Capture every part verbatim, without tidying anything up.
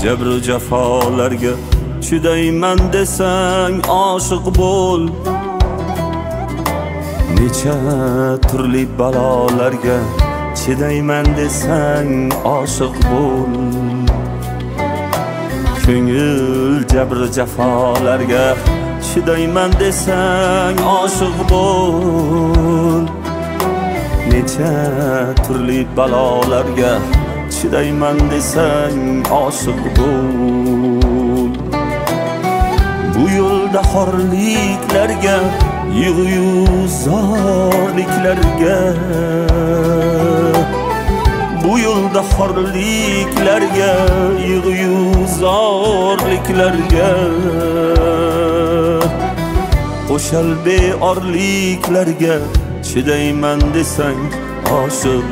jabru jafolarga chidayman desang oshiq bo'l. Necha turli balolarga chidayman desang oshiq bo'l. Ko'ngil jabru jafolarga chidayman desang oshiq bo'l. Necha turli balolarga chidayman desang oshiq bo'l. Bu yo'lda xorliklarga, yig'yu zorliklarga, bu yo'lda xorliklarga, yig'yu zorliklarga, qo'shal beorliklarga chidayman desang oshiq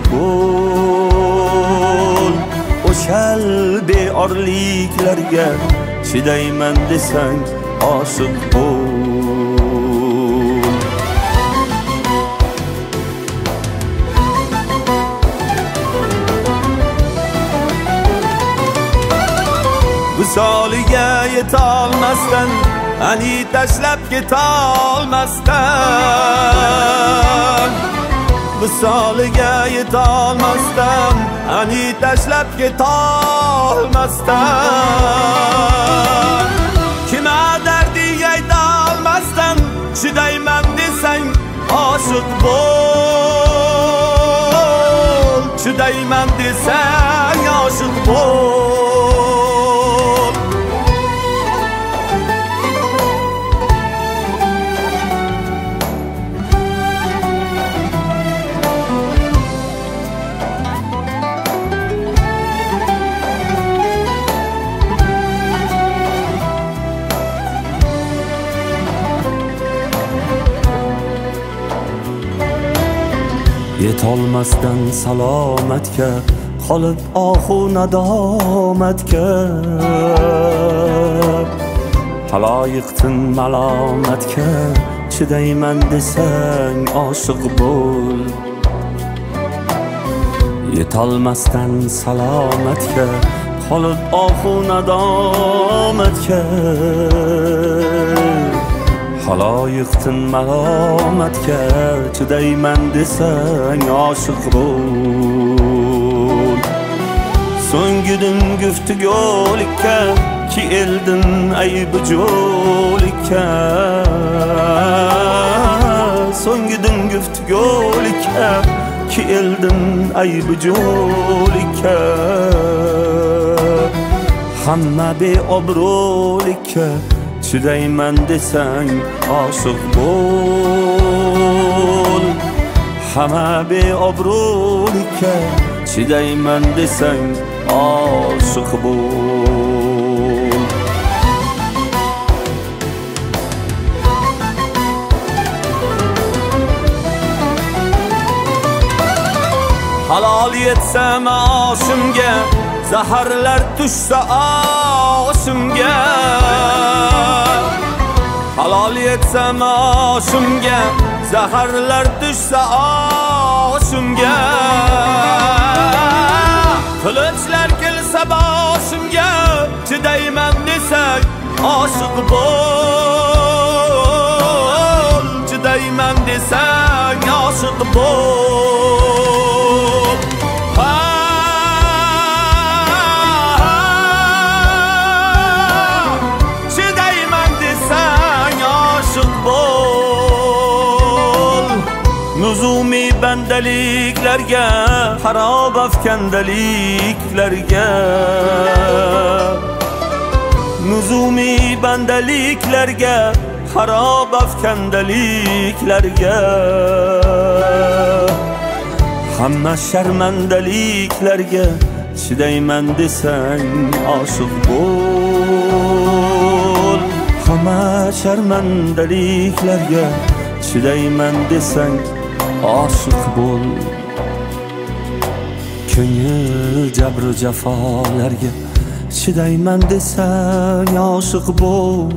bo'l. Qo'shal beorliklarga chidayman desang oshiq bo'l. Visoliga yetolmasdan, ani tashlab ketolmasdan, visoliga yetolmasdan, ani tashlab ketolmasdan, kima dardiga aytolmasdan chidayman desang oshiq bo'l. Chidayman desang oshiq bo'l. Yetolmasdan salomatga qolib ohu nadomatga, haloyiqtin malomatga chidayman desang oshiq bo'l. Yetolmasdan salomatga qolib ohu nadomatga, haloyiqtin malomatga chidayman desang oshiq bo'l. So'ngidim guftugolikka, ki eldim aybi jo'likka, so'ngidim guftugolikka, ki eldim aybi jo'likka, hamma beobro'likka chidayman desang oshiq bo'l. Hamma beobro'likka chidayman desang oshiq bo'l. Halol yetsa oshimga, zaharlar tushsa oshimga, halol yetsa oshimga, zaharlar tushsa oshimga, qilichlar kelsa boshimga chidayman desang oshiq bo'l. Chidayman desang oshiq bo'l. Nuzumi bandaliklarga, harob afkandaliklarga, nuzumi bandaliklarga, harob afkandaliklarga, hamma sharmandaliklarga chidayman desang oshiq bo'l. Hamma sharmandaliklarga chidayman desang oshiq bo'l. Ko'ngil jabru jafolarga chidayman desang oshiq bo'l.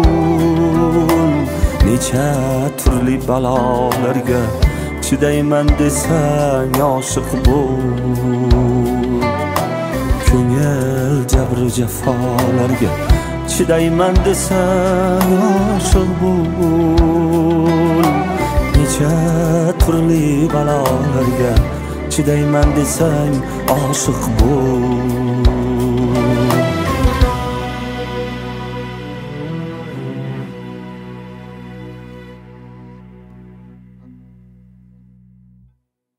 Necha turli balolarga chidayman desang oshiq bo'l. ko'ngil jabru jafolarga chidayman desang oshiq bo'l. Necha turli balolarga chidayman desang oshiq bo'l.